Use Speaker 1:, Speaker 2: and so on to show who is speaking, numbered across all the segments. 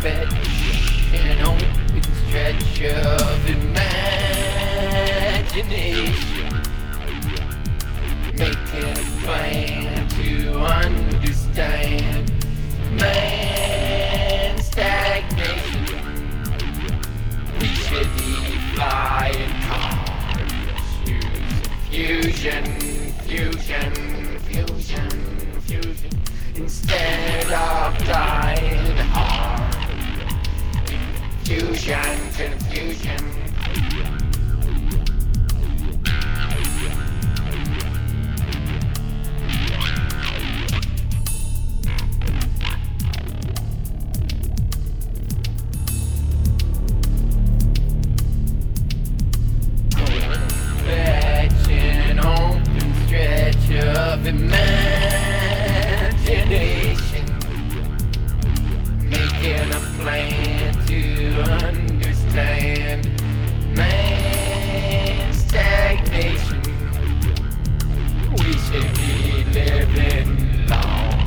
Speaker 1: fetch an open stretch of imagination, making a plan to understand man's stagnation. We should be flying cars, using fusion, instead of dying hard. Fusion, confusion. An open stretch of imagination, making a plan to understand man's stagnation. We should be living long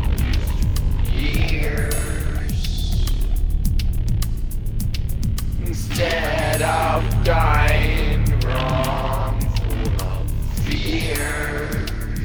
Speaker 1: years instead of dying wrong, full of fears.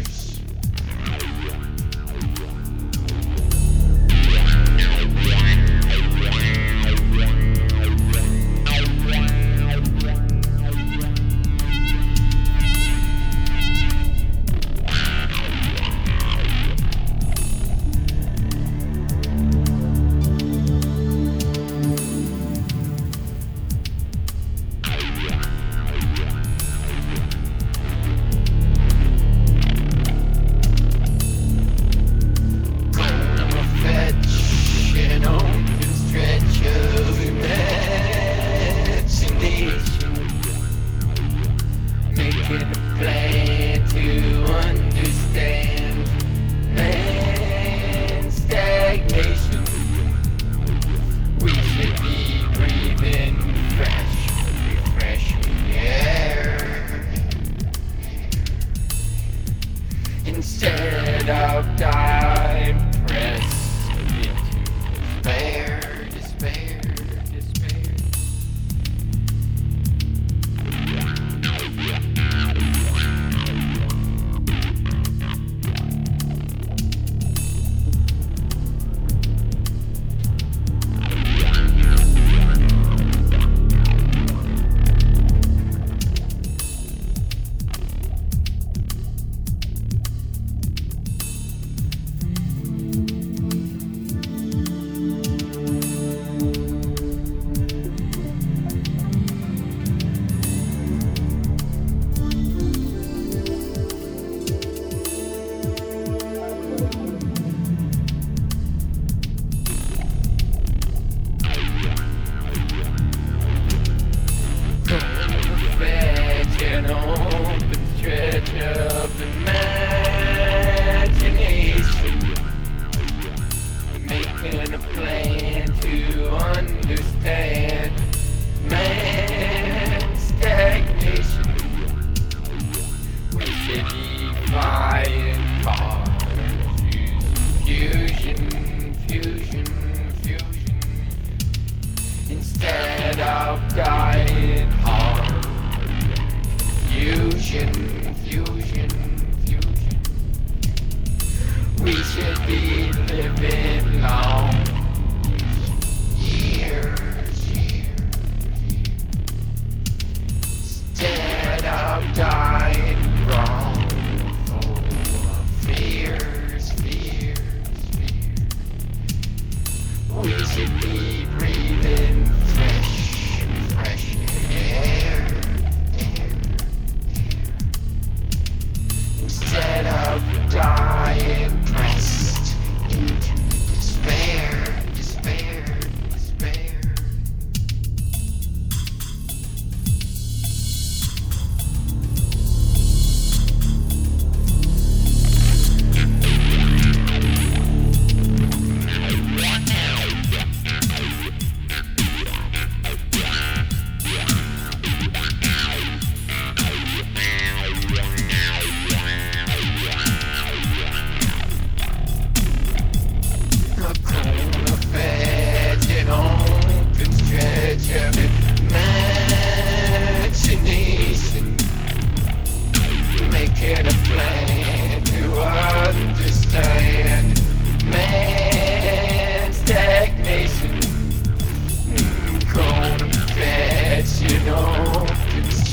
Speaker 1: Making a plan to understand man's stagnation. We should be breathing fresh, refreshing air instead of dying pressed into despair. An open stretch of imagination, making a plan to understand man's stagnation. We should be flying cars, fusion, instead of dying hard. Fusion. We should be living long years instead of dying wrong, full of fears. We should be breathing fresh air instead of dying pressed into despair.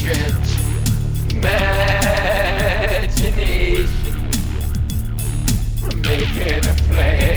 Speaker 1: ancient imagination, making a flame.